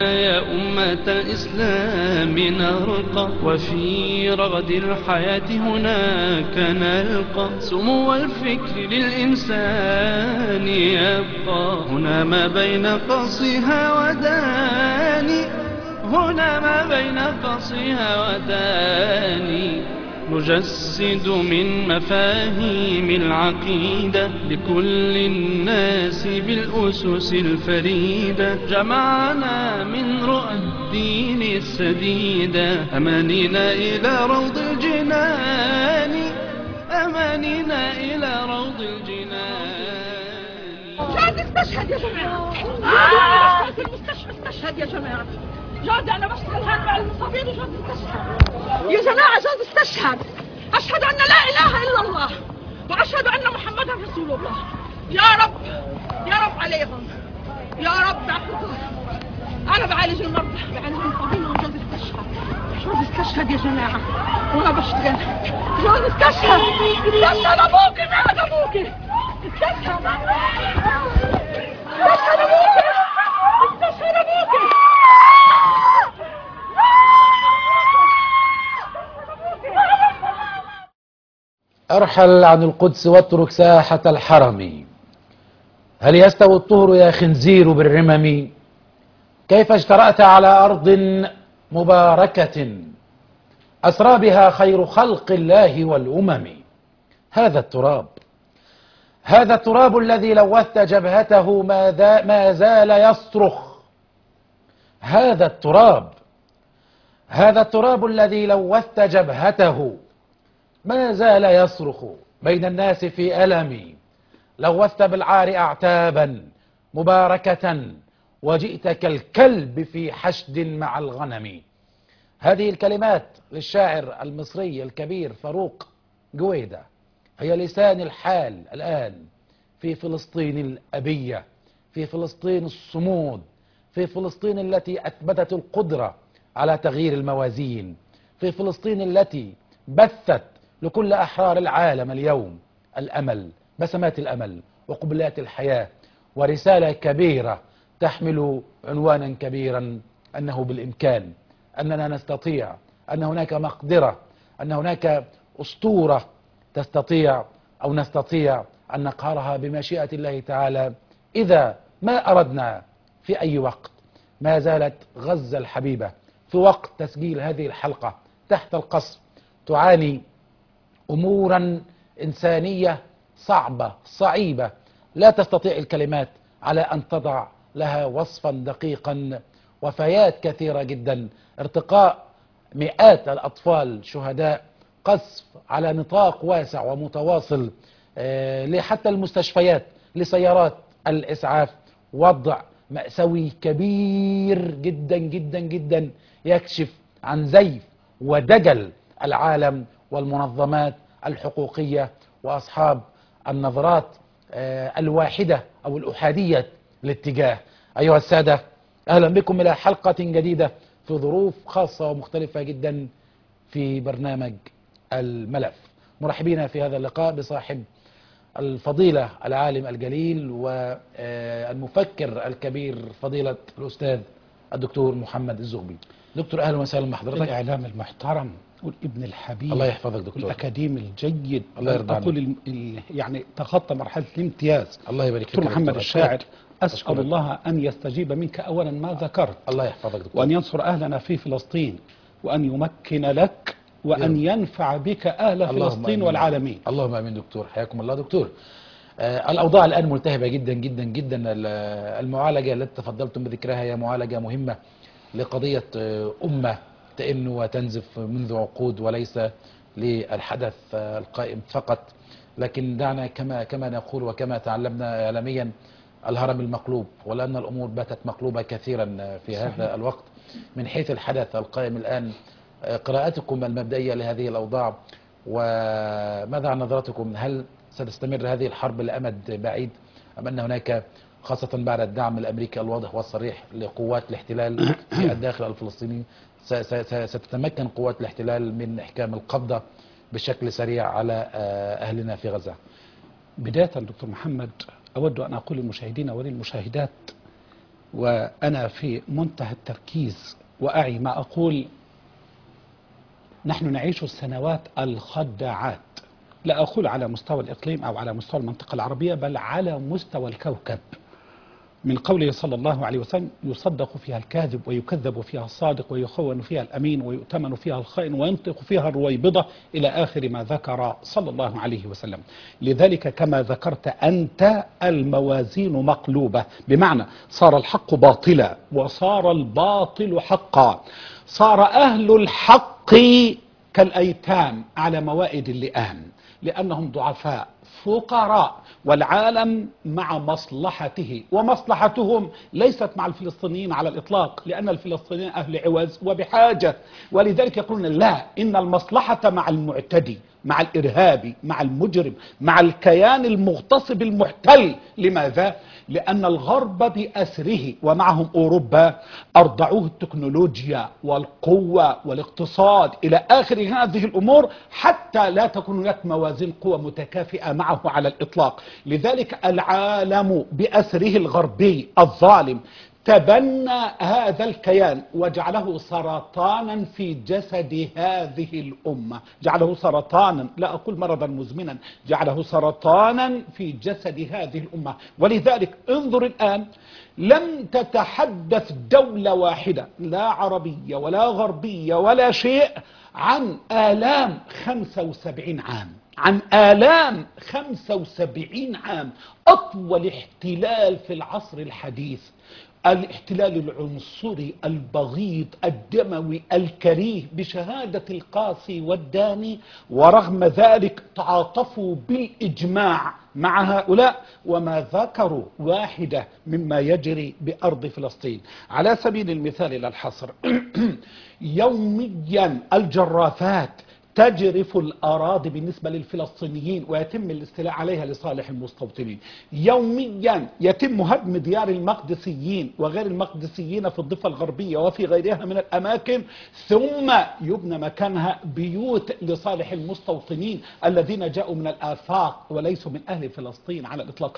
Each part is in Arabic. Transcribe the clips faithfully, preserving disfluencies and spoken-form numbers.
يا أمة الإسلام نرقى وفي رغد الحياة هناك نلقى سمو الفكر للإنسان يبقى هنا ما بين قصها وداني هنا ما بين قصها وداني نجسد من مفاهيم العقيدة لكل الناس بالأسس الفريدة جمعنا من رؤى الدين السديدة أمانينا إلى روض الجنان أمانينا إلى روض الجنان. جاد استشهد يا جماعة. آه. في المستشفى استشهد يا جماعة. جاد أنا بشتغل هان مع المصابين وجاد استشهد يا جماعة. جاد استشهد. أشهد أن لا إله إلا الله وأشهد أن محمدا رسول الله. يا رب يا رب عليهم يا رب اعفوهم. أنا بعالج المرضى بعالج المصابين وجاد استشهد. جاد استشهد يا جماعة وأنا بشتغل. جاد استشهد. استشهد أبوكي بعد أبوكي. استشهد استشهد أبوكي. استشهد أبوكي. ارحل عن القدس واترك ساحة الحرم. هل يستوي الطهر يا خنزير بالرمم؟ كيف اجترأت على أرض مباركة أسرى بها خير خلق الله والأمم؟ هذا التراب هذا التراب الذي لوثت جبهته ما زال يصرخ. هذا التراب هذا التراب الذي لوثت جبهته ما زال يصرخ بين الناس في ألم. لوثت بالعار أعتابا مباركة وجئت كالكلب في حشد مع الغنم. هذه الكلمات للشاعر المصري الكبير فاروق جويدة هي لسان الحال الآن في فلسطين الأبية، في فلسطين الصمود، في فلسطين التي أثبتت القدرة على تغيير الموازين، في فلسطين التي بثت لكل أحرار العالم اليوم الأمل، بسمات الأمل وقبلات الحياة، ورسالة كبيرة تحمل عنوانا كبيرا أنه بالإمكان، أننا نستطيع، أن هناك مقدرة، أن هناك أسطورة تستطيع أو نستطيع أن نقهرها بمشيئة الله تعالى إذا ما أردنا. في أي وقت ما زالت غزة الحبيبة في وقت تسجيل هذه الحلقة تحت القصف تعاني أمورا إنسانية صعبة صعيبة لا تستطيع الكلمات على أن تضع لها وصفا دقيقا. وفيات كثيرة جدا، ارتقاء مئات الأطفال شهداء، قصف على نطاق واسع ومتواصل حتى المستشفيات لسيارات الإسعاف، وضع مأساوي كبير جدا جدا جدا يكشف عن زيف ودجل العالم والمنظمات الحقوقية وأصحاب النظرات الواحدة أو الأحادية الاتجاه. أيها السادة، أهلا بكم إلى حلقة جديدة في ظروف خاصة ومختلفة جدا في برنامج الملف. مرحبين في هذا اللقاء بصاحب الفضيلة العالم الجليل والمفكر الكبير فضيلة الأستاذ الدكتور محمد الزغبي. دكتور أهلا وسهلا بحضرتك. الإعلام المحترم والابن الحبيب، الله يحفظك دكتور، والأكاديمي الجيد، الله يرضى عنك، أقول يعني تخطى مرحلة الامتياز. الله يبارك فيك دكتور محمد الشاعر، أسأل أشكرك. الله أن يستجيب منك أولا ما ذكرت، الله يحفظك دكتور، وأن ينصر أهلنا في فلسطين، وأن يمكن لك، وأن ينفع بك أهل فلسطين والعالمين. اللهم آمين دكتور، حياكم الله دكتور. آه الأوضاع الآن ملتهبة جدا جدا جدا. المعالجة التي تفضلتم بذكرها هي معالجة مهمة لقضية آه أمة تئن وتنزف منذ عقود، وليس للحدث آه القائم فقط، لكن دعنا كما كما نقول وكما تعلمنا إعلاميا الهرم المقلوب، ولأن الأمور باتت مقلوبة كثيرا في هذا صحيح. الوقت من حيث الحدث القائم الآن، قراءتكم المبدئية لهذه الأوضاع وماذا عن نظرتكم؟ هل ستستمر هذه الحرب لأمد بعيد أم أن هناك خاصة بعد الدعم الأمريكي الواضح والصريح لقوات الاحتلال في الداخل الفلسطيني ستتمكن قوات الاحتلال من إحكام القبضة بشكل سريع على أهلنا في غزة؟ بداية دكتور محمد، أود أن أقول للمشاهدين وللمشاهدات وأنا في منتهى التركيز وأعي ما أقول. نحن نعيش السنوات الخداعات، لا أقول على مستوى الإقليم أو على مستوى المنطقة العربية، بل على مستوى الكوكب. من قوله صلى الله عليه وسلم: يصدق فيها الكاذب ويكذب فيها الصادق ويخون فيها الأمين ويؤتمن فيها الخائن وينطق فيها الرويبضة، إلى آخر ما ذكر صلى الله عليه وسلم. لذلك كما ذكرت أنت الموازين مقلوبة، بمعنى صار الحق باطلا وصار الباطل حقا، صار أهل الحق كالأيتام على موائد اللئام، لأنهم ضعفاء فقراء، والعالم مع مصلحته، ومصلحتهم ليست مع الفلسطينيين على الإطلاق، لأن الفلسطينيين أهل عوز وبحاجة. ولذلك يقولون لا، إن المصلحة مع المعتدي، مع الإرهابي، مع المجرم، مع الكيان المغتصب المحتل. لماذا؟ لأن الغرب بأسره ومعهم أوروبا أرضعوه التكنولوجيا والقوة والاقتصاد إلى آخر هذه الأمور، حتى لا تكون هناك موازين قوة متكافئة معه على الإطلاق. لذلك العالم بأسره الغربي الظالم تبنى هذا الكيان وجعله سرطانا في جسد هذه الأمة، جعله سرطانا، لا أقول مرضا مزمنا، جعله سرطانا في جسد هذه الأمة. ولذلك انظر الآن، لم تتحدث دولة واحدة لا عربية ولا غربية ولا شيء عن آلام خمسة وسبعين عام، عن آلام خمسة وسبعين عام، أطول احتلال في العصر الحديث، الاحتلال العنصري البغيض الدموي الكريه بشهادة القاسي والداني. ورغم ذلك تعاطفوا بالإجماع مع هؤلاء وما ذكروا واحدة مما يجري بأرض فلسطين. على سبيل المثال لا الحصر، يوميا الجرافات تجرف الأراضي بالنسبة للفلسطينيين ويتم الاستيلاء عليها لصالح المستوطنين. يوميا يتم هدم ديار المقدسيين وغير المقدسيين في الضفة الغربية وفي غيرها من الأماكن، ثم يبنى مكانها بيوت لصالح المستوطنين الذين جاءوا من الآفاق وليسوا من أهل فلسطين على الإطلاق.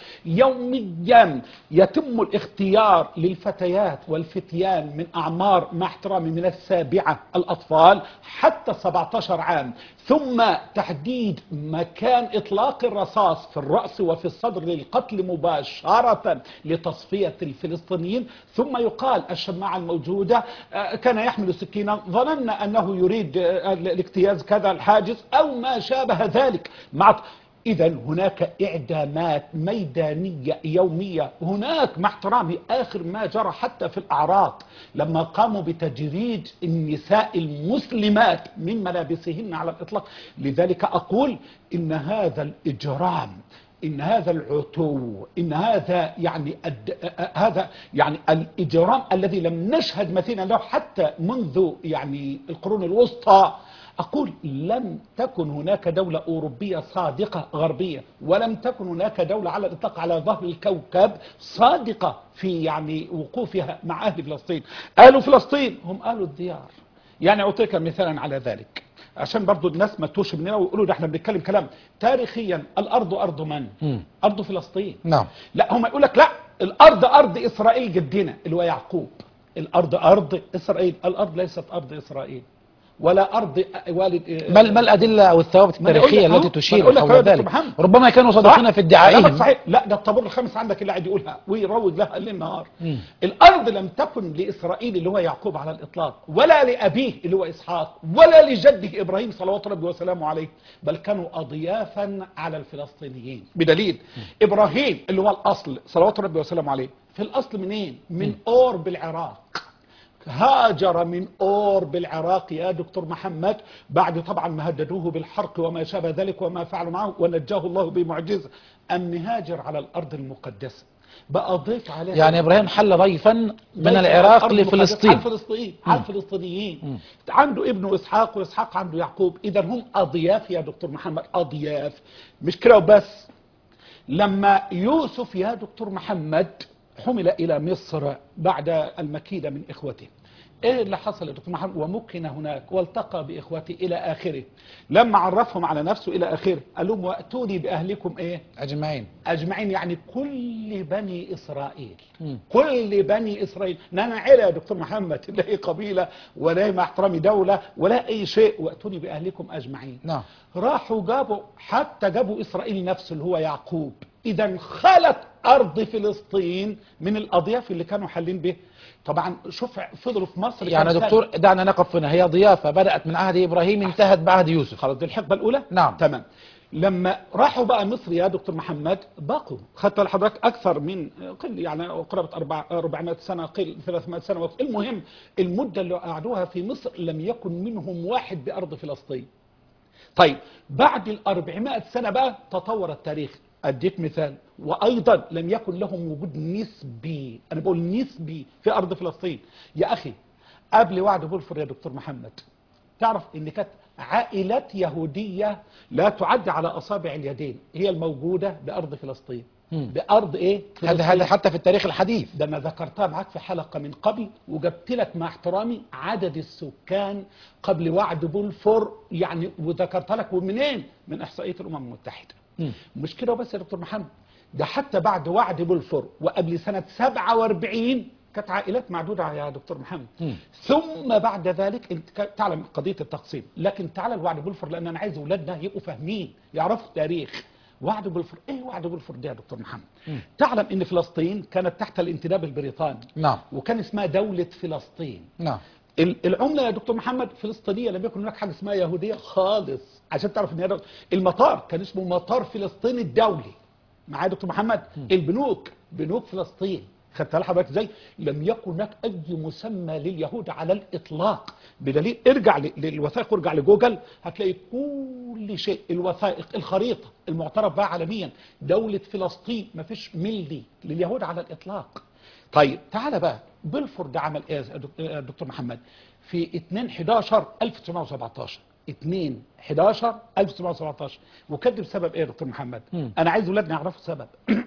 يوميا يتم الاختيار للفتيات والفتيان من أعمار مع احترامي من السابعة الأطفال حتى سبعة عشر عام، ثم تحديد مكان إطلاق الرصاص في الرأس وفي الصدر للقتل مباشرة لتصفية الفلسطينيين. ثم يقال الشماعة الموجودة كان يحمل سكينا، ظننا أنه يريد الاجتياز كذا الحاجز أو ما شابه ذلك. مع إذا هناك إعدامات ميدانية يومية. هناك مع احترامي آخر ما جرى حتى في الأعراض لما قاموا بتجريد النساء المسلمات من ملابسهن على الإطلاق. لذلك أقول إن هذا الإجرام، إن هذا العتو، إن هذا يعني الد... هذا يعني الإجرام الذي لم نشهد مثيلا له حتى منذ يعني القرون الوسطى. أقول لم تكن هناك دولة أوروبية صادقة غربية، ولم تكن هناك دولة على الإطلاق على ظهر الكوكب صادقة في يعني وقوفها مع أهل فلسطين. أهل فلسطين هم أهل الديار. يعني أعطيك مثالا على ذلك عشان برضو الناس ما توش مننا ويقولوا ده احنا بنتكلم كلام تاريخيا. الأرض أرض من؟ م. أرض فلسطين. نعم. لا هم يقول لك لا، الأرض أرض إسرائيل جدنا اللي هو يعقوب. الأرض أرض إسرائيل. الأرض ليست أرض إسرائيل ولا أرض والد. ما ما الأدلة أو الثوابت التاريخية التي تشير حول ذلك؟ ربما كانوا صادقين في ادعائهم. صحيح. لا ده الطابور الخامس عندك اللي قاعد يقولها ويروج لها ليل نهار. الأرض لم تكن لإسرائيل اللي هو يعقوب على الإطلاق، ولا لأبيه اللي هو إسحاق، ولا لجده إبراهيم صلوات ربي وسلامه عليه، بل كانوا أضيافا على الفلسطينيين. بدليل م. إبراهيم اللي هو الأصل صلوات ربي وسلامه عليه، في الأصل منين؟ من م. أور بالعراق. هاجر من أور بالعراق يا دكتور محمد بعد طبعا ما هددوه بالحرق وما شابه ذلك وما فعلوا معه، ونجاه الله بمعجزة أن هاجر على الأرض المقدسة. بقى ضيف عليها يعني إبراهيم حل ضيفا من العراق لفلسطين على الفلسطينيين على الفلسطينيين. عنده ابنه إسحاق وإسحاق عنده يعقوب. إذا هم أضياف يا دكتور محمد، أضياف. مش كده وبس، لما يوسف يا دكتور محمد حمل إلى مصر بعد المكيدة من إخوته. ايه اللي حصل يا دكتور محمد؟ ومكن هناك والتقى باخوته الى اخره. لما عرفهم على نفسه الى اخره قال لهم واتوني باهلكم ايه؟ اجمعين. اجمعين يعني كل بني اسرائيل. مم. كل بني اسرائيل، لا انا عيله يا دكتور محمد، لا هي قبيله ولا هي مع احترامي دوله ولا اي شيء، واتوني باهلكم اجمعين. نعم. راحوا جابوا حتى جابوا اسرائيل نفسه اللي هو يعقوب. اذا خلت ارض فلسطين من الاضياف اللي كانوا حالين به. طبعا شوف فضلوا في مصر يعني يا دكتور دعنا نقف هنا، هي ضيافه بدات من عهد ابراهيم انتهت بعهد يوسف. خلاص دي الحقبه الاولى. نعم. تمام. لما راحوا بقى مصر يا دكتور محمد بقوا، خدت لحضرتك اكثر من قل يعني قرابه أربعمائة سنه قل ثلاثمائة سنه. المهم المده اللي قعدوها في مصر لم يكن منهم واحد بارض فلسطين. طيب بعد ال أربعمائة سنه بقى تطور التاريخ. اديك مثال، وايضا لم يكن لهم وجود نسبي، انا بقول نسبي في ارض فلسطين. يا اخي قبل وعد بلفور يا دكتور محمد تعرف ان كانت عائلات يهوديه لا تعد على اصابع اليدين هي الموجوده بارض فلسطين. مم. بارض ايه؟ هذا هذا حتى في التاريخ الحديث. ده انا ذكرتها معاك في حلقه من قبل، وجبت لك مع احترامي عدد السكان قبل وعد بلفور يعني، وذكرتها لك ومنين؟ من احصائيه الامم المتحده. مم. مش كده وبس يا دكتور محمد، ده حتى بعد وعد بلفور وقبل سنة سبعة وأربعين كانت عائلات معدودة يا دكتور محمد. مم. ثم بعد ذلك انت تعلم قضية التقسيم، لكن تعال لوعد بلفور لأن أنا عايز أولادنا يبقوا فاهمين يعرفوا التاريخ. وعد بلفور ايه وعد بلفور ده يا دكتور محمد؟ مم. تعلم ان فلسطين كانت تحت الانتداب البريطاني. نعم. وكان اسمها دولة فلسطين. نعم. العملة يا دكتور محمد فلسطينية، لم يكن هناك حاجة اسمها يهودية خالص. عشان تعرف ان هي المطار كان اسمه مطار فلسطين الدولي. معايا دكتور محمد؟ م. البنوك بنوك فلسطين. خدت حضرتك ازاي؟ لم يكن هناك اي مسمى لليهود على الاطلاق، بدليل ارجع للوثائق وارجع لجوجل هتلاقي كل شيء، الوثائق، الخريطة المعترف بها عالميا، دولة فلسطين ما فيش ملي لليهود على الاطلاق. طيب تعال بقى بلفور ده عمل ايه يا دكتور محمد؟ في اثنين حداشر ألف وتسعمائة وسبعة عشر اثنين حداشر ألف وتسعمائة وسبعة عشر وكده بسبب ايه يا دكتور محمد؟ م. انا عايز اولادنا يعرفوا السبب.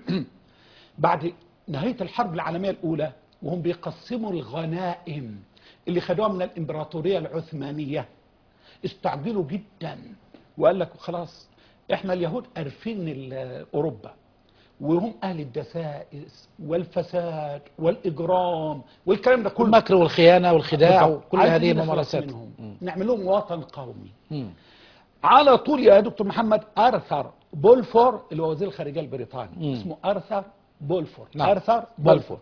بعد نهايه الحرب العالميه الاولى وهم بيقسموا الغنائم اللي خدوها من الامبراطوريه العثمانيه استعجلوا جدا وقال لك خلاص احنا اليهود قارفين اوروبا وهم اهل الدسائس والفساد والاجرام والكلام ده كله، المكر والخيانه والخداع وكل هذه الممارسات، نعمل لهم وطن قومي. مم. على طول يا دكتور محمد ارثر بولفور اللي هو وزير الخارجيه البريطاني مم. اسمه ارثر بولفور. نعم. ارثر بولفور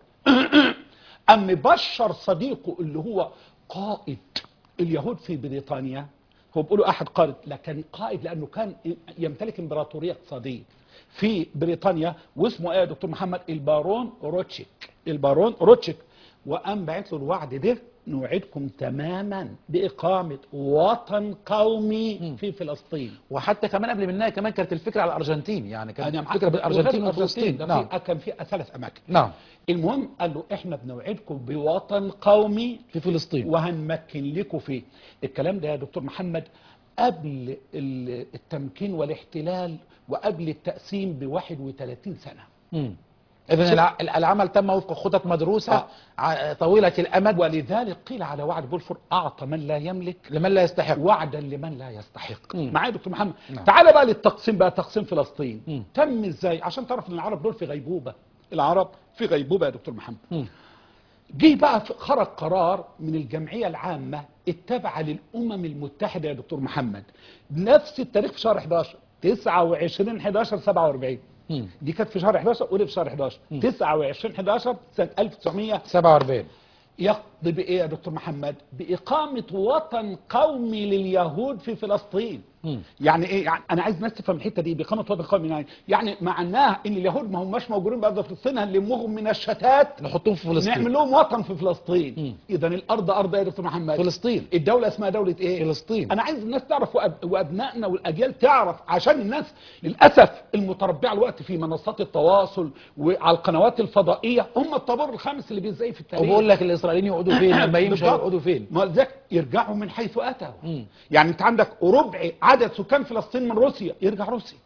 ام بشر صديقه اللي هو قائد اليهود في بريطانيا، هو بيقولوا احد قائد لكن قائد لانه كان يمتلك امبراطوريه اقتصاديه في بريطانيا، واسمه ايه يا دكتور محمد؟ البارون روتشيك. البارون روتشيك. وقام باعت له الوعد ده، نوعدكم تماما باقامه وطن قومي م. في فلسطين. وحتى كمان قبل منها كمان كانت الفكره على الارجنتين، يعني كانت الفكره بالارجنتين وفلسطين. نعم. كان في ثلاث اماكن. نعم. المهم قال له احنا بنوعدكم بوطن قومي في فلسطين وهنمكن لكم فيه. الكلام ده يا دكتور محمد قبل التمكين والاحتلال وقبل التقسيم ب واحد وثلاثين سنه. امم اذا العمل تم وفق خطط مدروسه آه. طويله الامد، ولذلك قيل على وعد بلفور اعطى من لا يملك لمن لا يستحق، وعدا لمن لا يستحق. معايا دكتور محمد؟ نعم. تعال بقى للتقسيم بقى، تقسيم فلسطين مم. تم ازاي؟ عشان تعرف ان العرب دول في غيبوبه، العرب في غيبوبه يا دكتور محمد. مم. جه بقى خرج قرار من الجمعيه العامه التابعه للامم المتحده يا دكتور محمد بنفس التاريخ في شهر حداشر تسعة وعشرين حداشر سبعة وأربعين. مم. دي كانت في شهر حداشر ودي في شهر حداشر. مم. تسعة وعشرين حداشر سنه ألف وتسعمائة وسبعة وأربعين يقضي بايه يا دكتور محمد؟ باقامه وطن قومي لليهود في فلسطين. مم. يعني ايه؟ يعني انا عايز الناس تفهم الحته دي، باقامه وطن قومي يعني يعني معناها ان اليهود ما هماش موجودين بارض فلسطين، هنلمهم من الشتات نحطهم في فلسطين، نعمل لهم وطن في فلسطين. اذا الارض ارض يا دكتور محمد فلسطين، الدوله اسمها دوله ايه؟ فلسطين. انا عايز الناس تعرف وأب... وابنائنا والاجيال تعرف، عشان الناس للاسف المتربعه الوقت في منصات التواصل وعلى القنوات الفضائيه هم الطابور الخامس اللي بيزاي في التاريخ. وبقول لك الاسرائيليين يقعدوا فين لما يمشوا يقعدوا فين؟ ما ذاك يرجعوا من حيث اتوا. يعني انت عندك ربع عدد سكان فلسطين من روسيا، يرجع روسيا.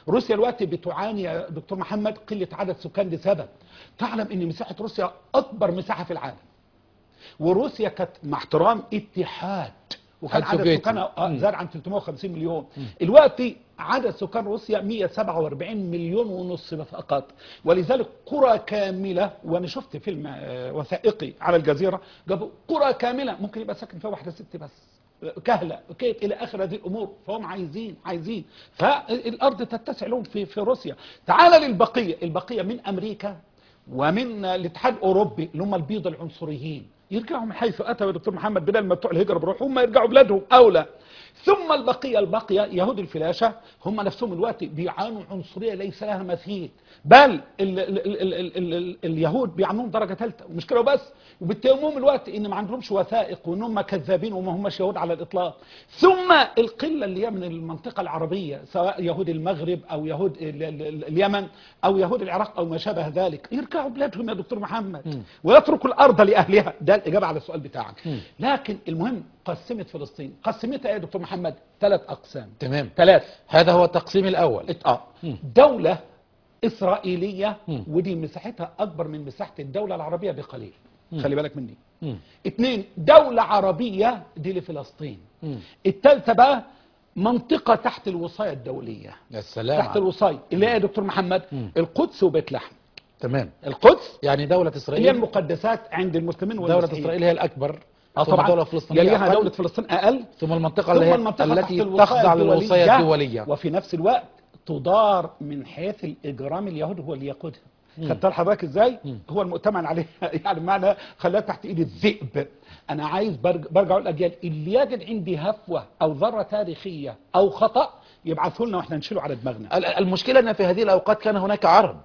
روسيا دلوقتي بتعاني يا دكتور محمد قله عدد سكان لسبب. تعلم ان مساحه روسيا اكبر مساحه في العالم، وروسيا كانت مع احترام اتحاد وكان عدد السوفيتي. سكانها آه، مم. زاد عن ثلاثمائة وخمسين مليون. دلوقتي عدد سكان روسيا مئة وسبعة وأربعين مليون ونص فقط، ولذلك قرى كامله، وانا شفت فيلم آه، وثائقي على الجزيره جابوا قرى كامله ممكن يبقى ساكن فيها واحده ست بس، كهله كيف الى اخر هذه الامور. فهم عايزين عايزين فالارض تتسع لهم في في روسيا. تعال للبقيه، البقيه من امريكا ومن الاتحاد الاوروبي اللي هم البيض العنصريين، يرجعوا من حيث اتوا يا دكتور محمد، بدل ما بتوع الهجره بيروحوا هم يرجعوا بلادهم اولى. ثم البقيه الباقيه يهود الفلاشه هم نفسهم الوقت بيعانوا عنصريه ليس لها مثيل، بل ال ال ال ال ال ال ال اليهود بيعانون درجه ثالثه، ومش كده بس، وبيتهموهم الوقت ان ما عندهمش وثائق وان هم كذابين وما هماش يهود على الاطلاق. ثم القله اللي هي من المنطقه العربيه سواء يهود المغرب او يهود ال ال ال اليمن او يهود العراق او ما شابه ذلك، يرجعوا بلادهم يا دكتور محمد م. ويتركوا الارض لاهلها. ده الاجابه على السؤال بتاعك. م. لكن المهم قسمت فلسطين، قسمتها يا دكتور محمد ثلاث اقسام. تمام. ثلاث. هذا هو التقسيم الاول. اه م. دوله اسرائيليه، م. ودي مساحتها اكبر من مساحه الدوله العربيه بقليل، م. خلي بالك مني. م. اثنين دوله عربيه دي لفلسطين. م. الثالثه بقى منطقه تحت الوصايه الدوليه، يا سلام تحت الوصايه اللي هي يا دكتور محمد م. القدس وبيت لحم. تمام. القدس يعني دولة اللي هي إسرائيل، المقدسات عند المسلمين دولة والمسيحيين. إسرائيل هي الأكبر، اه ثم طبعا دولة فلسطينية يليها أقل، دولة فلسطين أقل، ثم المنطقة ثم اللي هي المنطقة التي تحت الوصاية تخضع للوصاية الدولية. وفي نفس الوقت تدار من حيث الإجرام اليهودي هو اللي يقودها. خدت حضرتك ازاي؟ مم. هو المؤتمن عليه يعني معنى خلاها تحت ايد الذئب. انا عايز برج- برجع الاجيال اللي يجد عندي هفوه او ذره تاريخيه او خطا يبعثوا لنا واحنا نشيله على دماغنا. ال- المشكلة أن في هذه الأوقات كان هناك عرب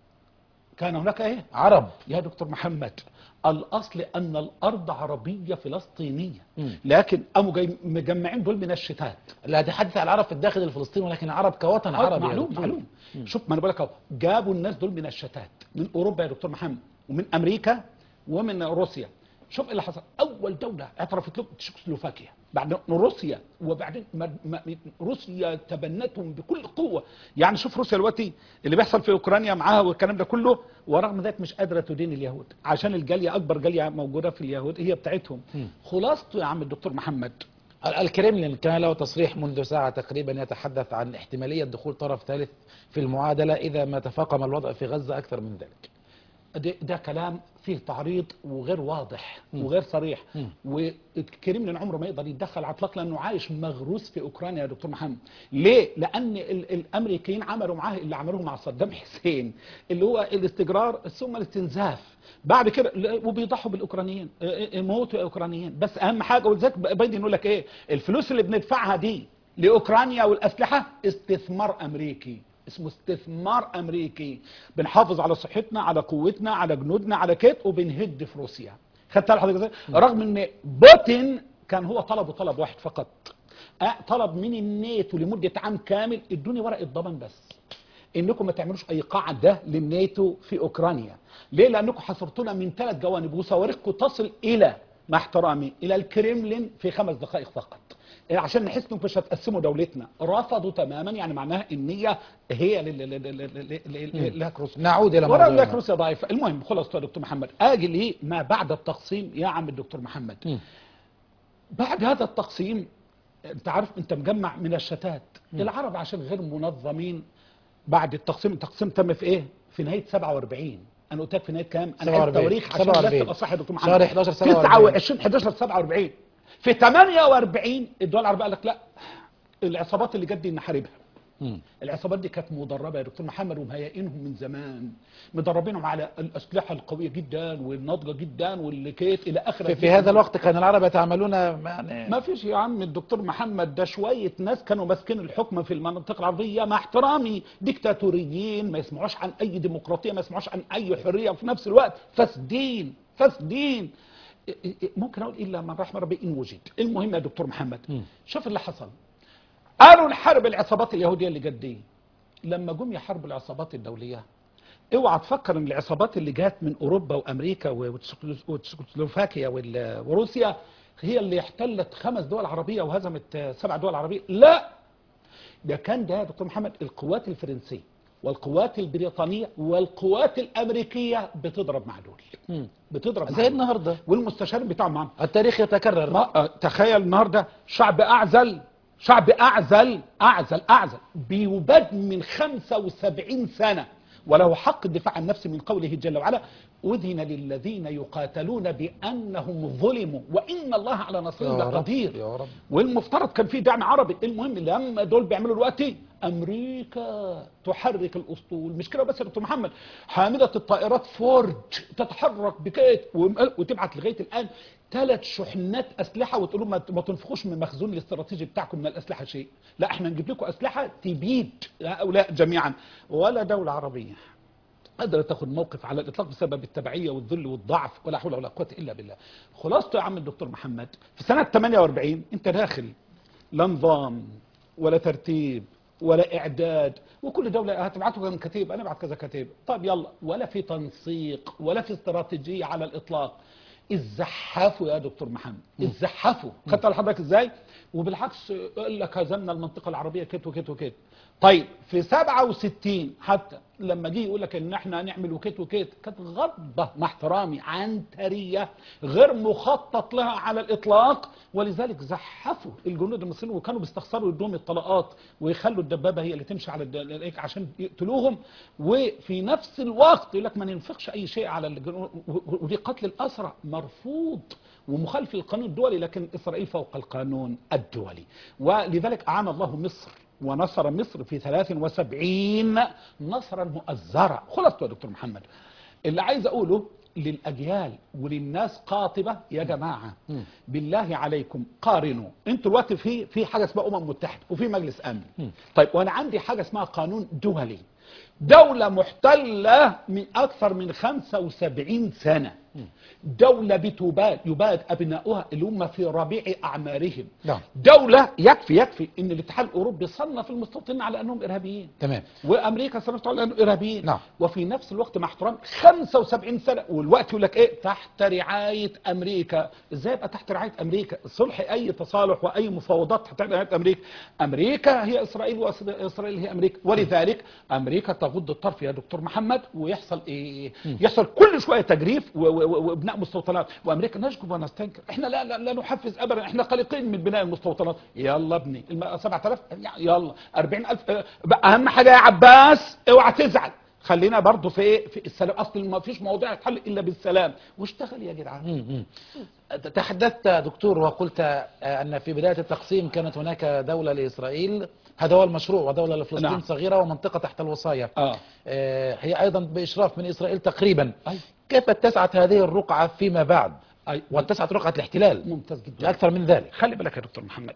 كان هناك ايه؟ عرب يا دكتور محمد الاصل ان الارض عربيه فلسطينيه، مم. لكن قاموا جاي مجمعين دول من الشتات. لا أتحدث عن العرب في الداخل الفلسطيني، ولكن العرب كوطن آه، عربي يا معلوم دكتور. معلوم. شوف ما انا بقول لك اهو، جابوا الناس دول من الشتات، من اوروبا يا دكتور محمد ومن امريكا ومن روسيا. شوف ايه اللي حصل، اول دوله اعترفت لهم تشيكوسلوفاكيا، بعدين روسيا، وبعدين ما- ما- روسيا تبنتهم بكل قوه. يعني شوف روسيا دلوقتي اللي بيحصل في اوكرانيا معاها والكلام ده كله، ورغم ذلك مش قادره تدين اليهود عشان الجاليه اكبر جاليه موجوده في اليهود هي بتاعتهم. خلاصته يا عم الدكتور محمد، ال- الكريملين كان له تصريح منذ ساعة تقريبا يتحدث عن احتمالية دخول طرف ثالث في المعادلة إذا ما تفاقم الوضع في غزة أكثر من ذلك. ده, ده كلام فيه تعريض وغير واضح وغير صريح، مم. والكريملين عمره ما يقدر يتدخل على اطلاق لانه عايش مغروس في اوكرانيا يا دكتور محمد. ليه؟ لان ال الامريكيين عملوا معاه اللي عملوه مع صدام حسين، اللي هو الاستجرار ثم الاستنزاف بعد كده، وبيضحوا بالاوكرانيين، موتوا الاوكرانيين. بس اهم حاجه ولذلك بايدن يقول لك ايه، الفلوس اللي بندفعها دي لاوكرانيا والاسلحه استثمار امريكي، اسمه استثمار امريكي، بنحافظ على صحتنا على قوتنا على جنودنا على كده، وبنهد في روسيا. خدت على حضرتك ازاي؟ رغم ان بوتين كان هو طلبه طلب واحد فقط، أه طلب من الناتو لمده عام كامل ادوني ورقه ضمان بس انكم ما تعملوش اي قاعده للناتو في اوكرانيا. ليه؟ لانكم حصرتونا من ثلاث جوانب وصواريخكم تصل الى، مع احترامي، الى الكريملين في خمس دقائق فقط، عشان نحس انكم مش هتقسموا دولتنا. رفضوا تماما، يعني معناها النيه هي لك روسيا. نعود إلى ورغم موضوعنا. ذلك روسيا ضعيفه. المهم خلاص يا دكتور محمد، اجي لي ما بعد التقسيم يا عم الدكتور محمد. مم. بعد هذا التقسيم انت عارف انت مجمع من الشتات. العرب عشان غير منظمين بعد التقسيم، التقسيم تم في ايه؟ في نهايه سبعة وأربعين. انا قلت لك في نهايه كام؟ انا عايز سبعة وأربعين. تواريخ عشان سبعة بس وأربعين. تبقى صح يا دكتور محمد. شهر أحد عشر سبعة وأربعين. تسعة وعشرين حداشر سبعة وأربعين. في ثمانية وأربعين الدول العربيه قال لك لا، العصابات اللي جت دي نحاربها. مم. العصابات دي كانت مدربه يا دكتور محمد ومهيئينهم من زمان، مدربينهم على الاسلحه القويه جدا والناضجه جدا واللي كيف الى اخره. في, في هذا الوقت كان العرب يتعاملون يعني ما فيش يا عم الدكتور محمد، ده شويه ناس كانوا ماسكين الحكم في المنطقه العربيه، مع احترامي، ديكتاتوريين ما يسمعوش عن اي ديمقراطيه، ما يسمعوش عن اي حريه، وفي نفس الوقت فاسدين فاسدين. ممكن اقول الا من رحم ربي ان وجد. المهم يا دكتور محمد، م. شوف اللي حصل. قالوا نحارب العصابات اليهوديه اللي جت دي. لما جم يحاربوا العصابات الدوليه، اوعى تفكر ان العصابات اللي جات من اوروبا وامريكا وتشيكوسلوفاكيا وروسيا هي اللي احتلت خمس دول عربيه وهزمت سبع دول عربيه. لا، ده كان ده يا دكتور محمد القوات الفرنسيه والقوات البريطانيه والقوات الامريكيه بتضرب مع دول، بتضرب زي النهارده، والمستشار بتاعهم معاهم. التاريخ يتكرر. ما تخيل النهارده شعب اعزل، شعب اعزل اعزل اعزل بيباد من خمسة وسبعين سنه وله حق الدفاع عن نفسه من قوله جل وعلا: أذن للذين يقاتلون بأنهم ظلموا وإن الله على نصرهم لقدير. يا رب. والمفترض كان في دعم عربي. المهم لما دول بيعملوا دلوقتي أمريكا تحرك الأسطول، مش كده بس يا دكتور محمد، حاملة الطائرات فورد تتحرك بكيت وتبعت لغاية الآن ثلاث شحنات أسلحة وتقولوا ما تنفخوش من المخزون الاستراتيجي بتاعكم من الأسلحة شيء، لا احنا نجيب لكم أسلحة تبيد هؤلاء جميعا. ولا دولة عربية قدرت تاخد موقف على الاطلاق بسبب التبعيه والذل والضعف، ولا حول ولا قوه الا بالله. خلاصته يا عم الدكتور محمد، في سنه ثمانية وأربعين انت داخل لا نظام ولا ترتيب ولا اعداد، وكل دوله هتبعتوا كم كتيب، انا ابعت كذا كتيب، طب يلا، ولا في تنسيق ولا في استراتيجيه على الاطلاق. الزحفوا يا دكتور محمد، الزحفوا. خدت على حضرتك ازاي؟ وبالعكس قال لك هزمنا المنطقه العربيه كت وكت وكت. طيب في سبعة وستين حتى لما جه يقول لك ان احنا هنعمل وكت وكت، كانت غضبه مع احترامي عنتريه غير مخطط لها على الاطلاق، ولذلك زحفوا الجنود المصريين وكانوا بيستخسروا يدوهم الطلقات ويخلوا الدبابه هي اللي تمشي على الد... عشان يقتلوهم، وفي نفس الوقت يقول لك ما ننفقش اي شيء على الجنود، ودي قتل الاسرى مرفوض ومخالف للقانون الدولي، لكن اسرائيل فوق القانون الدولي. ولذلك اعان الله مصر ونصر مصر في ثلاث وسبعين نصرا مؤزرا. خلاصته يا دكتور محمد، اللي عايز اقوله للاجيال وللناس قاطبه، يا جماعه بالله عليكم قارنوا. انتوا دلوقتي في في حاجه اسمها امم متحده وفي مجلس امن، طيب وانا عندي حاجه اسمها قانون دولي. دوله محتله من اكثر من خمسة وسبعين سنه، دولة بتباد يباد أبناؤها اللي هم في ربيع أعمارهم. نعم. دولة يكفي يكفي إن الاتحاد الأوروبي صنف المستوطنين على أنهم إرهابيين. تمام. وأمريكا صنفت على أنهم إرهابيين. نعم. وفي نفس الوقت مع احترام خمسة وسبعين سنة، والوقت يقول لك إيه؟ تحت رعاية أمريكا. إزاي يبقى تحت رعاية أمريكا؟ صلح أي تصالح وأي مفاوضات تحت رعاية أمريكا. أمريكا هي إسرائيل وإسرائيل هي أمريكا، ولذلك أمريكا تغض الطرف يا دكتور محمد، ويحصل إيه؟ يحصل كل شوية تجريف وبناء مستوطنات، وامريكا نشكو ونستنكر. احنا لا, لا لا نحفز ابدا، احنا قلقين من بناء المستوطنات. يلا ابني سبعة آلاف، يلا أربعين ألف، اهم حاجه يا عباس اوعى تزعل، خلينا برضو في ايه، في السلام. اصل ما فيش مواضيع تحل الا بالسلام، واشتغل يا جدعان. تحدثت دكتور وقلت ان في بدايه التقسيم كانت هناك دوله لاسرائيل، هذا هو المشروع، ودوله لفلسطين نعم. صغيره ومنطقه تحت الوصايه. آه. آه هي ايضا باشراف من اسرائيل تقريبا. أي. كيف اتسعت هذه الرقعه فيما بعد؟ أي. واتسعت رقعه الاحتلال. ممتاز جدا. اكثر من ذلك. خلي بالك يا دكتور محمد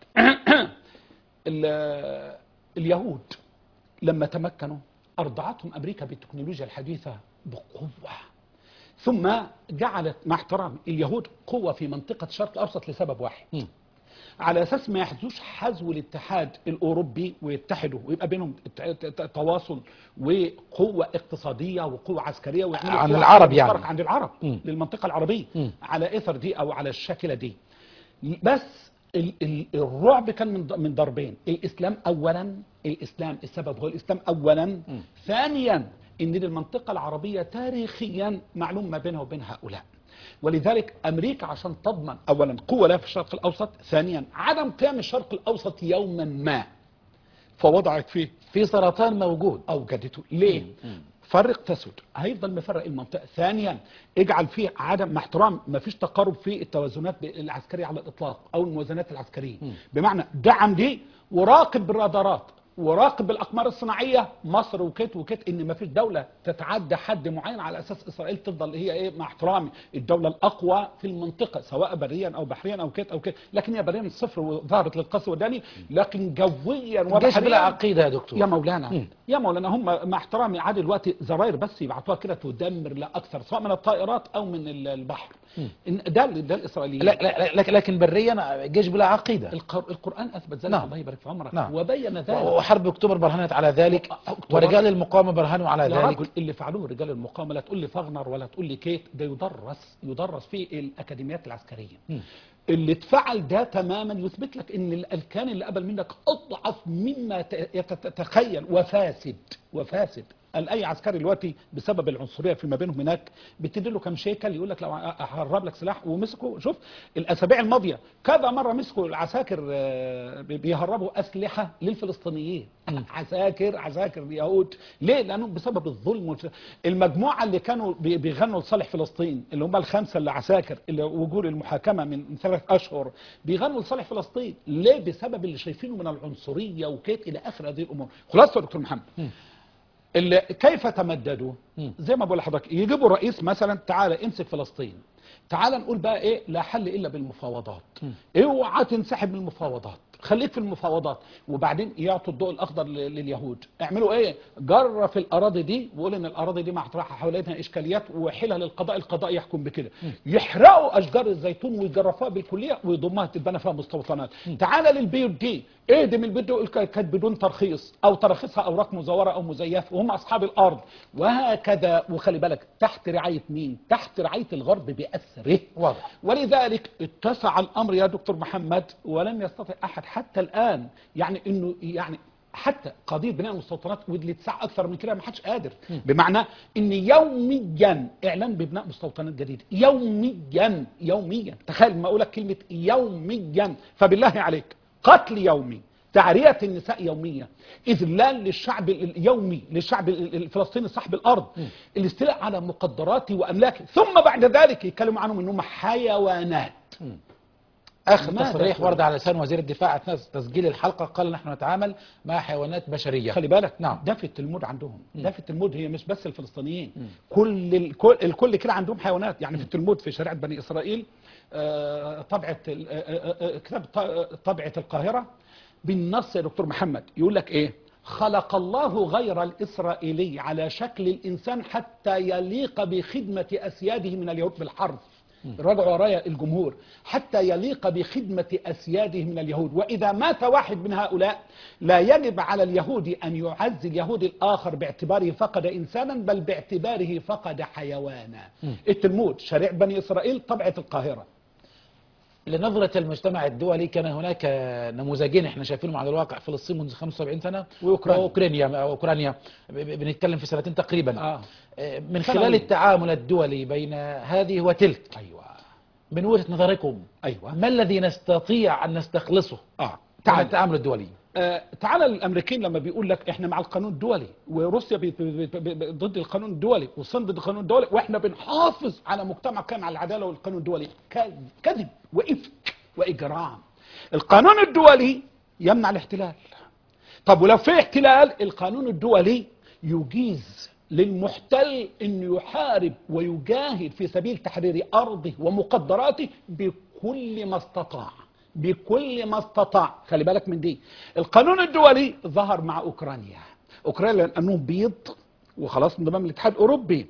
اليهود لما تمكنوا ارضعتهم امريكا بالتكنولوجيا الحديثه بقوه، ثم جعلت مع احترام اليهود قوه في منطقه الشرق الاوسط لسبب واحد، م. على اساس ما يحدثوش حزو الاتحاد الاوروبي ويتحدوا ويبقى بينهم تواصل وقوه اقتصاديه وقوه عسكريه ويعملوا عن العرب يعني عند العرب م. للمنطقه العربيه م. على اثر دي او على الشاكله دي. بس ال ال الرعب كان من من ضربين، الاسلام اولا، الاسلام السبب هو الاسلام اولا، م. ثانيا ان المنطقه العربيه تاريخيا معلوم ما بينها وبين هؤلاء، ولذلك امريكا عشان تضمن اولا قوه لها في الشرق الاوسط، ثانيا عدم قيام الشرق الاوسط يوما ما، فوضعت فيه في سرطان موجود اوجدته. ليه؟ فرق تسود، هيفضل مفرق المنطقه. ثانيا اجعل فيه عدم مع احترام ما فيش تقارب في التوازنات العسكريه على الاطلاق او الموازنات العسكريه، م. بمعنى دعم دي وراقب بالرادارات وراقب بالاقمار الصناعيه مصر وكت وكت، ان ما فيش دوله تتعدى حد معين على اساس اسرائيل تفضل هي ايه، مع احترامي الدوله الاقوى في المنطقه سواء بريا او بحريا او كت او كت، لكن هي بريا صفر وظهرت للقسو والداني، لكن جويا وبحريا بلا عقيده يا دكتور. يا مولانا م. يا مولانا هم مع احترامي عادي دلوقتي زراير بس يبعتوها كده تدمر لا اكثر، سواء من الطائرات او من البحر. ده ده الاسرائيليين. لا لا لكن بريا جيش بلا عقيده. القران اثبت ذلك. نعم. الله يبارك في عمرك. نعم. وبين ذلك. وحرب اكتوبر برهنت على ذلك، ورجال المقاومه برهنوا على يا ذلك. رجل اللي فعلوه رجال المقاومه، لا تقول لي فاغنر ولا تقول لي كيت، ده يدرس يدرس في الاكاديميات العسكريه. م. اللي اتفعل ده تماما يثبت لك ان الكيان اللي قبل منك اضعف مما تتخيل وفاسد وفاسد. قال اي عسكري دلوقتي بسبب العنصريه فيما بينهم هناك بتدي له كام شيكل يقول لك لو ههرب لك سلاح، ومسكوا شوف الاسابيع الماضيه كذا مره مسكوا العساكر بيهربوا اسلحه للفلسطينيين. عساكر عساكر يهود ليه؟ لانه بسبب الظلم. المجموعه اللي كانوا بيغنوا لصالح فلسطين اللي هم الخمسه اللي عساكر اللي وجود المحاكمه من ثلاث اشهر بيغنوا لصالح فلسطين ليه؟ بسبب اللي شايفينه من العنصريه وكيف الى اخر هذه الامور. خلاصه يا دكتور محمد اللي كيف تمددوا؟ زي ما بقول لحضرتك يجيبوا رئيس مثلا تعالى امسك فلسطين، تعالى نقول بقى ايه لا حل الا بالمفاوضات، اوعى تنسحب من المفاوضات، خليك في المفاوضات، وبعدين يعطوا الضوء الاخضر لليهود. اعملوا ايه؟ جرف الاراضي دي وقول ان الاراضي دي مطرحها حوالينها اشكاليات وحيلها للقضاء، القضاء يحكم بكده. يحرقوا اشجار الزيتون ويجرفوها بالكليه ويضمها تتبنى فيها مستوطنات. تعالى للبيوت دي اهدم البيوت كانت بدون ترخيص او ترخيصها اوراق مزوره او مزيفه وهم اصحاب الارض وهكذا. وخلي بالك تحت رعايه مين؟ تحت رعايه الغرب باسره. واضح. ولذلك اتسع الامر يا دكتور محمد ولم يستطع احد حتى الان يعني انه يعني حتى قضيه بناء المستوطنات واللي تسع اكثر من كده ما حدش قادر. بمعنى ان يوميا اعلان ببناء مستوطنات جديده، يوميا يوميا. تخيل ما اقول لك كلمه يوميا. فبالله عليك قتل يومي، تعرية النساء يومية، إذلال للشعب اليومي للشعب الفلسطيني صاحب الأرض، الاستيلاء على مقدراته وأملاكه، ثم بعد ذلك يتكلموا عنهم أنهم حيوانات. آخر تصريح ورد على لسان وزير الدفاع أثناء تسجيل الحلقة قال نحن نتعامل مع حيوانات بشرية. خلي بالك نعم. ده في التلمود عندهم، ده في التلمود هي مش بس الفلسطينيين، كل الكل, الكل كده عندهم حيوانات. يعني في التلمود في شريعة بني إسرائيل طبعة كتاب طبعة القاهرة بالنص يا دكتور محمد يقول لك ايه؟ خلق الله غير الإسرائيلي على شكل الإنسان حتى يليق بخدمة أسياده من اليهود بالحرف. راجعوا ورايا الجمهور، حتى يليق بخدمة أسياده من اليهود. وإذا مات واحد من هؤلاء لا يجب على اليهودي أن يعزي اليهودي الآخر باعتباره فقد إنسانا بل باعتباره فقد حيوانا. التلمود شريعة بني إسرائيل طبعة القاهرة. لنظرة المجتمع الدولي كان هناك نموذجين احنا شايفينهم على الواقع، فلسطين منذ خمسة وسبعين سنة وأوكرانيا وأوكرانيا, أوكرانيا بنتكلم في سنتين تقريبا. آه. من خلال التعامل الدولي بين هذه وتلك، أيوة. من وجهة نظركم أيوة. ما الذي نستطيع أن نستخلصه آه. تعال التعامل الدولي؟ آه تعالى الامريكان لما بيقول لك احنا مع القانون الدولي وروسيا بي بي بي بي ضد القانون الدولي والصين ضد القانون الدولي واحنا بنحافظ على مجتمع قائم على العداله والقانون الدولي، كذب وافك واجرام. القانون الدولي يمنع الاحتلال. طب ولو في احتلال القانون الدولي يجيز للمحتل انه يحارب ويجاهد في سبيل تحرير ارضه ومقدراته بكل ما استطاع، بكل ما استطاع. خلي بالك من دي. القانون الدولي ظهر مع اوكرانيا، اوكرانيا لانهم بيض وخلاص من ضمن الاتحاد الاوروبي،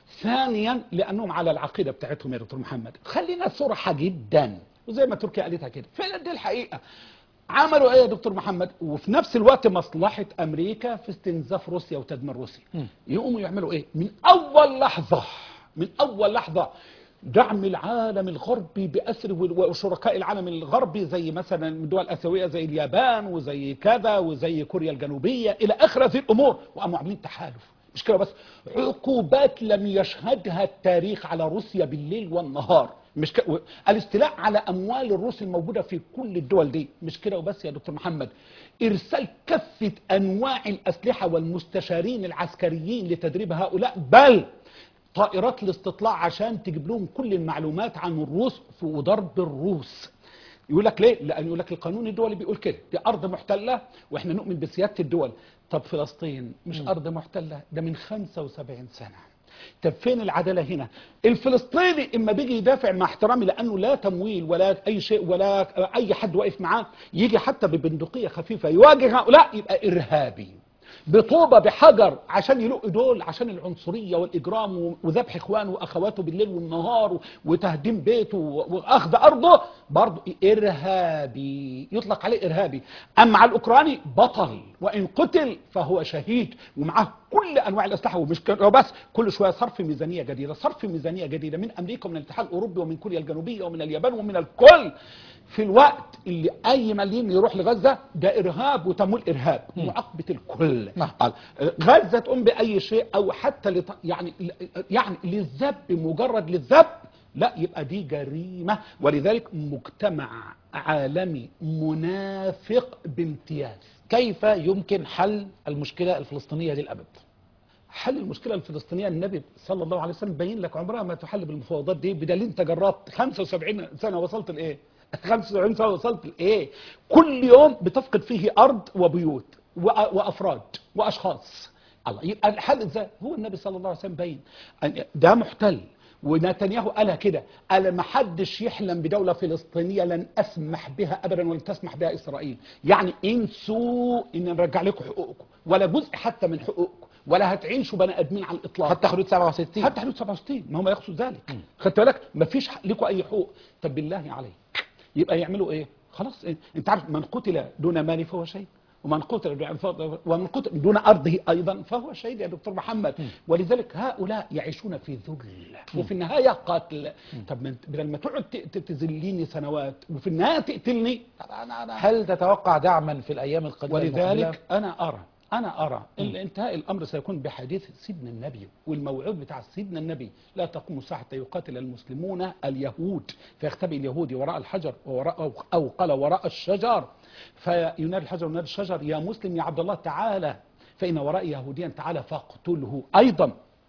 ثانيا لانهم على العقيده بتاعتهم يا دكتور محمد. خلينا صراحه جدا وزي ما تركيا قالتها كده، فعلا دي الحقيقه. عملوا ايه يا دكتور محمد؟ وفي نفس الوقت مصلحه امريكا في استنزاف روسيا وتدمير روسيا. يقوموا يعملوا ايه؟ من اول لحظه من اول لحظه دعم العالم الغربي بأسر وشركاء العالم الغربي زي مثلا الدول الآسيوية زي اليابان وزي كذا وزي كوريا الجنوبية إلى آخر هذه الأمور، وقاموا عاملين تحالف. مش كده بس، عقوبات لم يشهدها التاريخ على روسيا بالليل والنهار. مش ك... الاستيلاء على أموال الروس الموجودة في كل الدول دي. مش كده وبس يا دكتور محمد، إرسال كافة أنواع الأسلحة والمستشارين العسكريين لتدريب هؤلاء، بل طائرات الاستطلاع عشان تجيب لهم كل المعلومات عن الروس وضرب الروس. يقول لك ليه؟ لأن يقول لك القانون الدولي بيقول كده، دي أرض محتلة وإحنا نؤمن بسيادة الدول. طب فلسطين مش م. أرض محتلة، ده من خمسة وسبعين سنة. طب فين العدالة هنا؟ الفلسطيني إما بيجي يدافع مع احترامي لأنه لا تمويل ولا أي شيء ولا أي حد واقف معاه، يجي حتى ببندقية خفيفة يواجه هؤلاء يبقى إرهابي. بطوبة بحجر عشان يلقوا دول عشان العنصرية والإجرام وذبح إخوانه وأخواته بالليل والنهار وتهديم بيته وأخذ أرضه، برضه إرهابي، يطلق عليه إرهابي. أما على الأوكراني بطل، وإن قتل فهو شهيد ومعه كل أنواع الأسلحة، ومش بس كل شوية صرف ميزانية جديدة، صرف ميزانية جديدة من أمريكا ومن الاتحاد الأوروبي ومن كوريا الجنوبية ومن اليابان ومن الكل، في الوقت اللي أي مليم يروح لغزة ده إرهاب وتمويل إرهاب معاقبة الكل. نعم. غزة تقوم بأي شيء أو حتى لط... يعني يعني للذب، مجرد للذب، لا يبقى دي جريمة. ولذلك مجتمع عالمي منافق بامتياز. كيف يمكن حل المشكلة الفلسطينية للأبد؟ حل المشكلة الفلسطينية النبي صلى الله عليه وسلم بين لك عمرها ما تحل بالمفاوضات دي، بدليل انت جربت خمسة وسبعين سنة وصلت لإيه؟ خمسة وسبعين سنة وصلت لإيه؟ كل يوم بتفقد فيه أرض وبيوت وأفراد وأشخاص. الله، يبقى الحل ازاي؟ هو النبي صلى الله عليه وسلم بين ده محتل، ونتنياهو قالها كده، قال ما حدش يحلم بدولة فلسطينية لن أسمح بها أبدا ولن تسمح بها إسرائيل. يعني انسوا إن نرجع لكم حقوقكم ولا جزء حتى من حقوقكم، ولا هتعيشوا بني ادمين على الاطلاق حتى حدود سبعة وستين، حتى حدود سبعة وستين، ما هم يقصد ذلك. خدت بالك؟ ما فيش لكم اي حقوق. طب بالله عليك يبقى يعملوا ايه؟ خلاص إيه؟ انت عارف من قتل دون ماله فهو شهيد، ومن قتل ومن قتل دون ارضه ايضا فهو شهيد يا دكتور محمد. م. ولذلك هؤلاء يعيشون في ذل وفي النهايه قتل. طب بدل ما تقعد تذليني سنوات وفي النهايه تقتلني. أنا أنا هل تتوقع دعما في الايام القادمه؟ ولذلك انا ارى أنا أرى أن انتهاء الأمر سيكون بحديث سيدنا النبي والموعود بتاع سيدنا النبي: لا تقوم الساعة حتى يقاتل المسلمون اليهود فيختبئ اليهودي وراء الحجر وراء أو قال وراء الشجر، فينادي الحجر وينادي الشجر: يا مسلم يا عبد الله تعالى فإن وراء يهوديا تعالى فاقتله. أيضا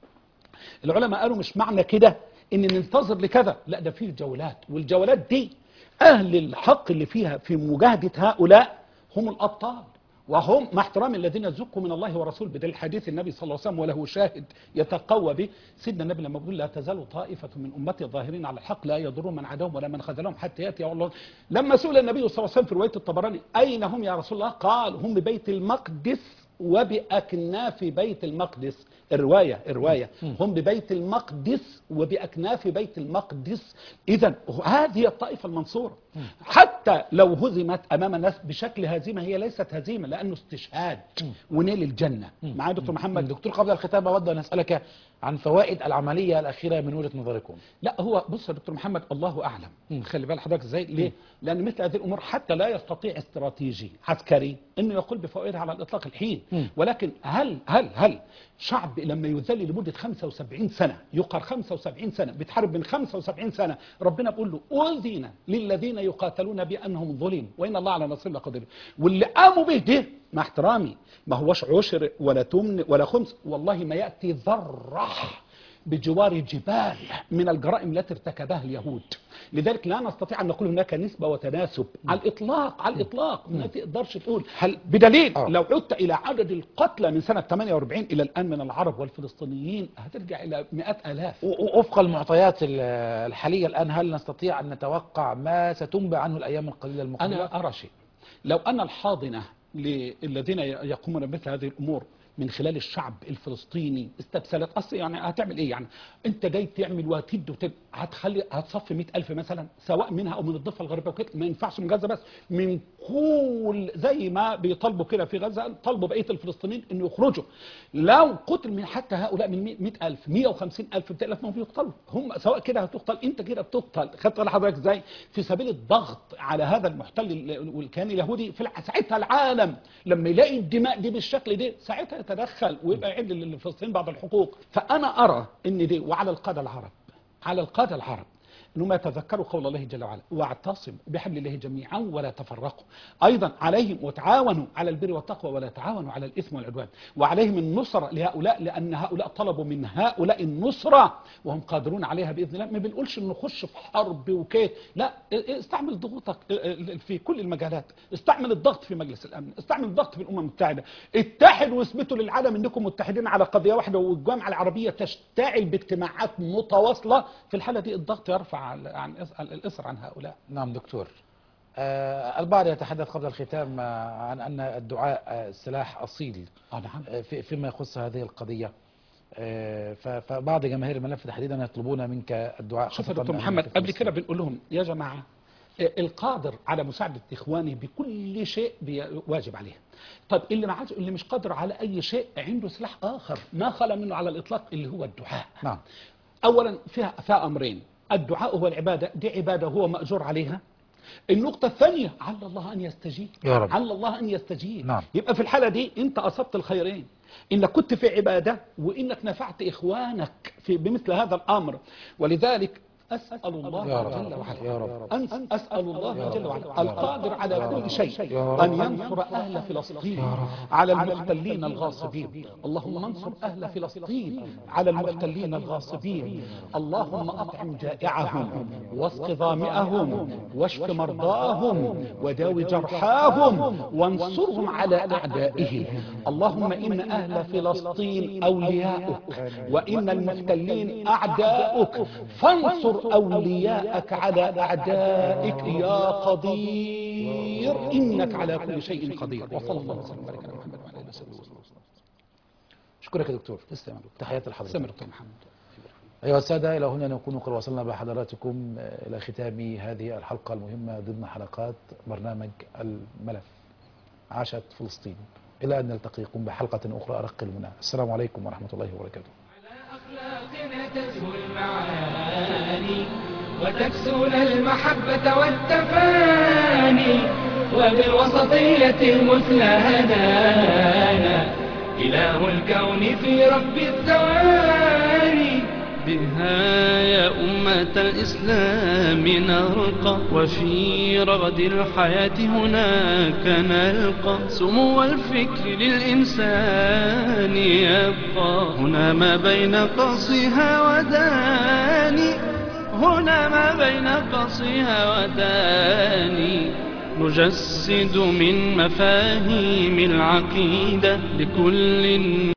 العلماء قالوا مش معنى كده إن ننتظر لكذا، لا، ده فيه جولات، والجولات دي أهل الحق اللي فيها في مجاهدة هؤلاء هم الأبطال، وهم مع احترام الذين زكوا من الله ورسوله، بدل حديث النبي صلى الله عليه وسلم وله شاهد يتقوى به سيدنا النبي لما بيقول: لا تزال طائفة من أمتي الظاهرين على الحق لا يضرون من عداهم ولا من خذلهم حتى يأتي الله. لما سئل النبي صلى الله عليه وسلم في رواية الطبراني: أين هم يا رسول الله؟ قال: هم ببيت المقدس وبأكناف بيت المقدس. الرواية الرواية هم ببيت المقدس وبأكناف بيت المقدس. إذن هذه الطائفة المنصورة، حتى لو هزمت أمام الناس بشكل هزيمة هي ليست هزيمة، لأنه استشهاد ونيل الجنة. معايا دكتور محمد؟ دكتور، قبل الختام أود أن أسألك عن فوائد العملية الأخيرة من وجهة نظركم. لا، هو بص يا دكتور محمد، الله أعلم. خلي بال حضرتك ازاي؟ ليه؟ لأن مثل هذه الأمور حتى لا يستطيع استراتيجي عسكري إنه يقول بفوائدها على الإطلاق الحين. ولكن هل هل هل شعب لما يذل لمدة خمسة وسبعين سنة، يقر خمسة وسبعين سنة، بتحارب من خمسة وسبعين سنة، ربنا بيقول له: أذن للذين يقاتلون بأنهم ظلموا وإن الله على نصرهم لقدير. واللي قاموا به ده مع احترامي ما هوش عشر ولا تمن ولا خمس، والله ما يأتي ذرة بجوار جبال من الجرائم التي ارتكبها اليهود. لذلك لا نستطيع أن نقول هناك نسبة وتناسب على الإطلاق، على الإطلاق ما تقدرش تقول. هل بدليل أوه. لو عدت إلى عدد القتلى من سنة ثمانية وأربعين إلى الآن من العرب والفلسطينيين هترجع إلى مئات آلاف. وفق المعطيات الحالية الآن، هل نستطيع أن نتوقع ما ستنبأ عنه الأيام القليلة المقبلة؟ أنا أرى شيء، لو أن الحاضنة للذين يقومون بمثل هذه الأمور من خلال الشعب الفلسطيني استبسلت، اصل يعني هتعمل ايه؟ يعني انت جاي تعمل وتد وتد، هتخلي هتصفي مئة ألف مثلا سواء منها او من الضفه الغربيه وكده، ما ينفعش من غزه بس، من كل زي ما بيطالبوا كده في غزه طالبوا بقيه الفلسطينيين انه يخرجوا. لو قتل من حتى هؤلاء من مئة ألف مئة وخمسين ألف مئتين ألف ما بيقتلوا، هم سواء كده هتقتل انت كده بتقتل. خدت بالك حضرتك ازاي؟ في سبيل الضغط على هذا المحتل والكيان اليهودي، في ساعتها العالم لما يلاقي الدماء دي بالشكل ده ساعتها يتدخل ويبقى يعد للفلسطينيين بعض الحقوق. فانا ارى ان دي، وعلى القاده العرب على القاده العرب انهم يتذكروا قول الله جل وعلا: واعتصموا بحبل الله جميعا ولا تفرقوا. ايضا عليهم وتعاونوا على البر والتقوى ولا تعاونوا على الاثم والعدوان. وعليهم النصره لهؤلاء، لان هؤلاء طلبوا من هؤلاء النصره وهم قادرون عليها باذن الله. ما بنقولش انه نخش في حرب وكيت، لا، استعمل ضغوطك في كل المجالات، استعمل الضغط في مجلس الامن، استعمل الضغط في الامم المتحده، اتحدوا واثبتوا للعالم انكم متحدين على قضيه واحده، والجامعه العربيه تشتعل باجتماعات متواصله. في الحاله دي الضغط يرفع عن الإصر عن هؤلاء. نعم دكتور، آه، البعض يتحدث قبل الختام آه، عن أن الدعاء آه، سلاح أصيل آه نعم. آه، في- فيما يخص هذه القضية. آه، ف- فبعض جماهير الملف تحديدا يطلبون منك الدعاء. شوف يا خاصة دكتور أن محمد، في قبل فلسطين. كده بنقول لهم يا جماعة آه، القادر على مساعدة إخوانه بكل شيء بي- واجب عليه. طب اللي معاش اللي مش قادر على أي شيء عنده سلاح آخر ما خلا منه على الإطلاق اللي هو الدعاء. نعم. أولا فيها فيها أمرين، الدعاء هو العبادة، دي عبادة هو مأجور عليها. النقطة الثانية على الله أن يستجيب، يا رب. على الله أن يستجيب. نعم. يبقى في الحالة دي أنت أصبت الخيرين، إنك كنت في عبادة وإنك نفعت إخوانك في بمثل هذا الأمر. ولذلك أسأل الله يا رب. جل وعلا يا رب. أن أسأل الله جل وعلا القادر على يا رب. كل شيء يا رب. أن ينصر أهل فلسطين على المحتلين الغاصبين. اللهم انصر أهل فلسطين على المحتلين الغاصبين. اللهم أطعم جائعهم واسق ظامئهم واشف مرضاهم وداوي جرحاهم وانصرهم على أعدائهم. اللهم إن أهل فلسطين أولياؤك وإن المحتلين أعداؤك، فانصر أولياءك على أعدائك يا قدير إنك على كل شيء قدير. وصلى الله وسلم وبارك على محمد وعلى آله وصحبه وسلم. شكرا يا دكتور. تسلم يا دكتور. تحياتي لحضرتك. تسلم يا دكتور محمد. أيها السادة، إلى هنا نكون قد وصلنا بحضراتكم إلى ختام هذه الحلقة المهمة ضمن حلقات برنامج الملف. عاشت فلسطين. إلى أن نلتقيكم بحلقة أخرى أرق المنى. السلام عليكم ورحمة الله وبركاته. أخلاقنا تزهو المعاني وتكسون المحبة والتفاني، وبالوسطية المثلى هدانا إله الكون في رب الثواني. بها يا أمة الإسلام نرقى، وفي رغد الحياة هناك نلقى سمو الفكر للإنسان يبقى. هنا ما بين قصها وداني، هنا ما بين قصها وداني، نجسد من مفاهيم العقيدة لكل